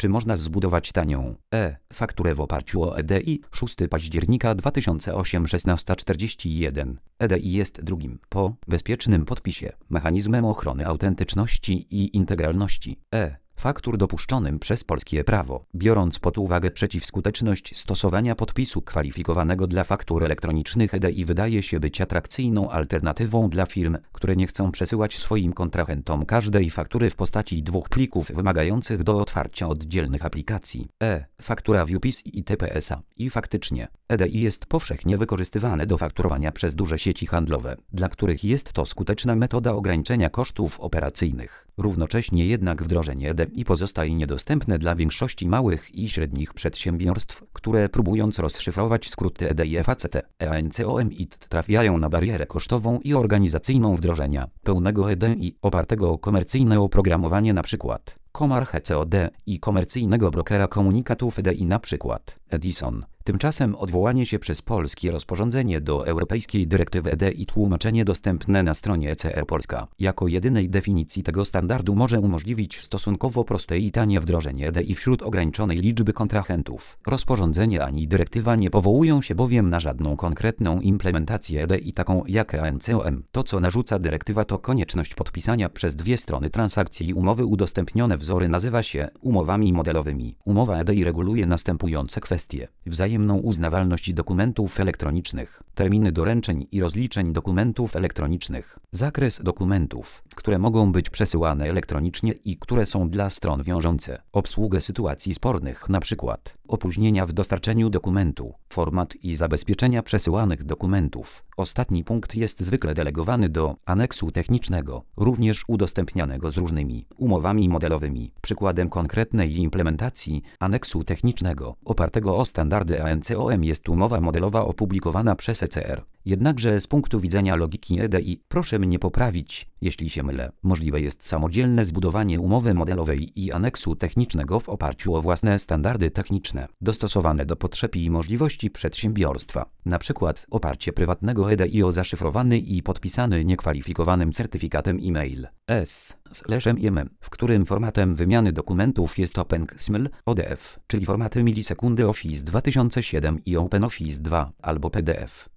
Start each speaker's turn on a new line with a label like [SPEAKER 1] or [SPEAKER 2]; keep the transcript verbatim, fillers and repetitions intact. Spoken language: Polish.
[SPEAKER 1] Czy można zbudować tanią e-fakturę w oparciu o E D I? szóstego października dwa tysiące ósmego, szesnasta czterdzieści jeden. E D I jest drugim, po bezpiecznym podpisie, mechanizmem ochrony autentyczności i integralności e faktur dopuszczonym przez polskie prawo, biorąc pod uwagę przeciwskuteczność stosowania podpisu kwalifikowanego dla faktur elektronicznych. E D I wydaje się być atrakcyjną alternatywą dla firm, które nie chcą przesyłać swoim kontrahentom każdej faktury w postaci dwóch plików wymagających do otwarcia oddzielnych aplikacji e-faktura w U P I S i T P S A. I faktycznie, E D I jest powszechnie wykorzystywane do fakturowania przez duże sieci handlowe, dla których jest to skuteczna metoda ograniczenia kosztów operacyjnych. Równocześnie jednak wdrożenie E D I pozostaje niedostępne dla większości małych i średnich przedsiębiorstw, które próbując rozszyfrować skróty E D I, F A C T, E A N C O M I T trafiają na barierę kosztową i organizacyjną wdrożenia pełnego E D I opartego o komercyjne oprogramowanie, np. Komar H C O D i komercyjnego brokera komunikatów E D I, np. Edison. Tymczasem odwołanie się przez polskie rozporządzenie do europejskiej dyrektywy E D I, tłumaczenie dostępne na stronie E C R Polska, jako jedynej definicji tego standardu może umożliwić stosunkowo proste i tanie wdrożenie E D I wśród ograniczonej liczby kontrahentów. Rozporządzenie ani dyrektywa nie powołują się bowiem na żadną konkretną implementację E D I taką jak E A N C O M. To, co narzuca dyrektywa, to konieczność podpisania przez dwie strony transakcji i umowy. Udostępnione wzory nazywa się umowami modelowymi. Umowa E D I reguluje następujące kwestie: wzajemną uznawalność dokumentów elektronicznych, terminy doręczeń i rozliczeń dokumentów elektronicznych, zakres dokumentów, które mogą być przesyłane elektronicznie i które są dla stron wiążące, obsługę sytuacji spornych, np. opóźnienia w dostarczeniu dokumentu, format i zabezpieczenia przesyłanych dokumentów. Ostatni punkt jest zwykle delegowany do aneksu technicznego, również udostępnianego z różnymi umowami modelowymi. Przykładem konkretnej implementacji aneksu technicznego opartego o standardy E A N C O M jest umowa modelowa opublikowana przez E C R. Jednakże z punktu widzenia logiki E D I, proszę mnie poprawić, jeśli się mylę, możliwe jest samodzielne zbudowanie umowy modelowej i aneksu technicznego w oparciu o własne standardy techniczne, dostosowane do potrzeb i możliwości przedsiębiorstwa. Na przykład oparcie prywatnego E D I o zaszyfrowany i podpisany niekwalifikowanym certyfikatem e-mail S M M, w którym formatem wymiany dokumentów jest OpenXML, O D F, czyli formaty milisekundy Office dwa tysiące siedem i OpenOffice dwa, albo P D F.